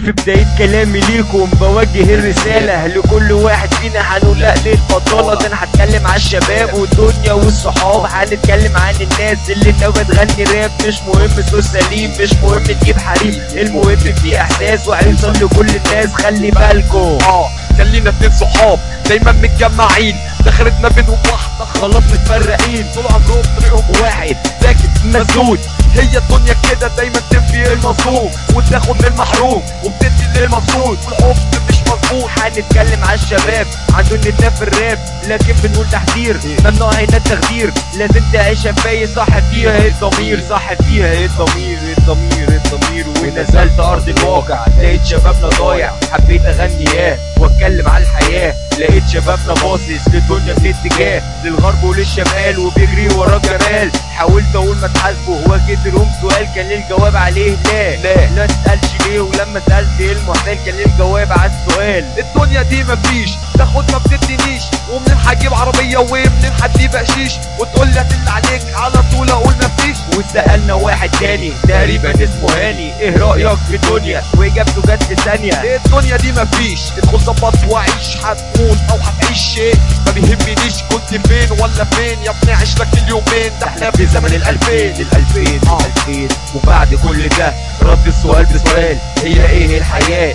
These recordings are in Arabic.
في بداية كلامي ليكم بوجه الرسالة لكل واحد فينا، هنقول لا للبطالة. ده انا هتكلم على الشباب والدنيا والصحاب، هنتكلم عن الناس اللي ناوية تغني راب. مش مهم صوت سليم، مش مهم تجيب حريم، المهم في احساس وهيوصل لكل الناس. خلي بالكم كان لينا 2 صحاب دايما متجمعين، دخلتنا بينهم واحدة خلاص متفرقين، طول عمرهم طريقهم واحد ساكت مسدود. هي الدنيا كده دايما تنفي المظلوم وتاخد من المحروم وبتدي للمفروض، والحب مش مظبوط. هنتكلم على الشباب عن دنيتنا في الراب، لكن بنقول تحذير ممنوع هنا التخدير. لازم تعيشها باين صح فيها الضمير، صح فيها الضمير الضمير. ونزلت ارض الواقع لقيت شبابنا ضايع، حبيت اغني واتكلم على الحياه. لقيت شبابنا باصص للدنيا من اتجاه، للغرب وللشمال وبيجري ورا الجمال. حاولت اقول ما تحاسبه، واجهت لهم سؤال كان ليه الجواب عليه لا تسالش ليه، ولما سالت ايه المحتال كان ليه الجواب على السؤال. الدنيا دي مفيش تاخد ما بتدينيش، ومنين هجيب عربيه ومنين هدي بقشيش، وتقول لي هتل عليك على طول اقول مفيش. وسالنا واحد تاني تقريبا اسمه هاني، ايه رايك في الدنيا؟ واجابته جت في ثانيه. الدنيا دي مفيش، ادخل ظبط وعيش، هتموت او هتعيش شيء ما بيهمنيش كنت فين ولا فين يا ابني. عيش لك اليومين، ده احنا في زمن الألفين. وبعد كل ده رد السؤال بسؤال، هي ايه الحياه؟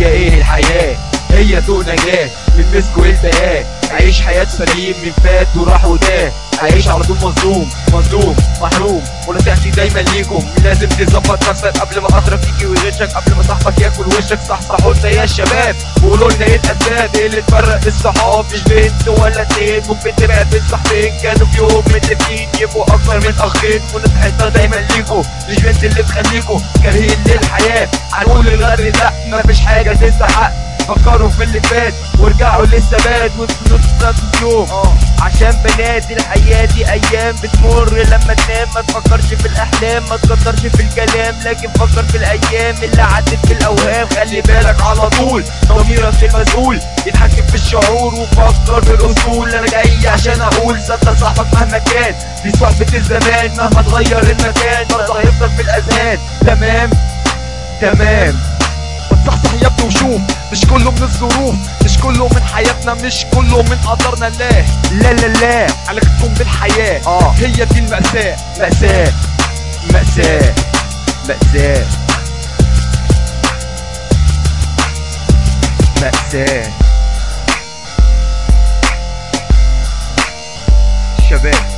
هي طوق نجاه من مسك والتهاه. عيش حياة سليم من فات وراح وتاه، عيش على طول مظلوم محروم. ونصيحتي دايما ليكم لازم تظبط نفسك قبل ما خاطرك يجي ويغشك، قبل ما صاحبك ياكل وشك. صحصحوا لنا يا شباب وقولوا لنا ايه الاسباب اللي تفرق الصحاب. مش بنت ولا اتنين، ممكن تبعد بين صاحبين كانوا في يوم متفقين يبقوا اكتر من اخين. ونصيحتنا دايما ليكم مش بنت اللي تخليكم كارهين للحياه. هنقول للغد لا مفيش حاجه تستحق، فكروا في اللي فات وارجعوا للثبات وتنسوا يوم. عشان بنادي الحياة دي ايام بتمر لما تنام. ما تفكرش في الاحلام، ما تكترش في الكلام، لكن فكر في الايام اللي عدت في الاوهام. خلي بالك على طول ضميرك المسؤول يتحكم في الشعور، وفكر في الاصول. انا جاي عشان اقول صدق صاحبك مهما كان، دي صحبة الزمان مهما تغير المكان برضه هيفضل في الاذهان. تمام صحصح يا ابني وشوف، مش كله من الظروف، مش كله من حياتنا، مش كله من قدرنا. لا علاقتكم بالحياة هي دي المأساة. شباب